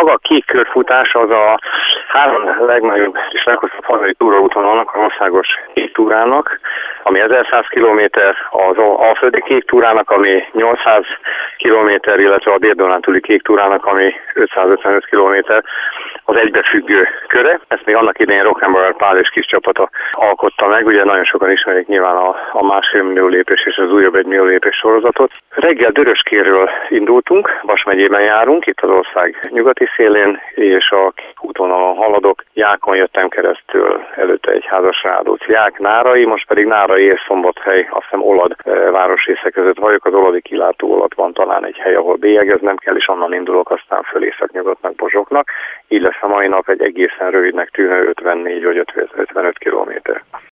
Maga a kék körfutás az a 3 legnagyobb és leghosszabb hazai túraútvonalnak, az országos kék túrának, ami 1100 km, az alföldi kék túrának, ami 800 km, illetve a Dél-Dunántúli kék túrának, ami 555 km, az egybefüggő köre. Ezt még annak idején Rockenbauer Pál és kis csapata alkotta meg, ugye nagyon sokan ismerik nyilván a 1,5 millió lépés és az újabb 1 millió lépés sorozatot. Reggel Döröskérről indultunk, Vas megyében járunk, itt az ország nyugati szélén, és a útvonalon haladok. Jákon jöttem keresztül, előtte egy Házasrádóc, Ják, Nárai, most pedig Nárai és Szombathely, azt hiszem Olad városrésze között vagyok, az oladi kilátó alatt van talán egy hely, ahol bélyegeznem kell, és onnan indulok aztán föl északnyugatnak, Bozsoknak. Így lesz a mai nap egy egészen rövidnek tűnő 54 vagy 55 kilométer.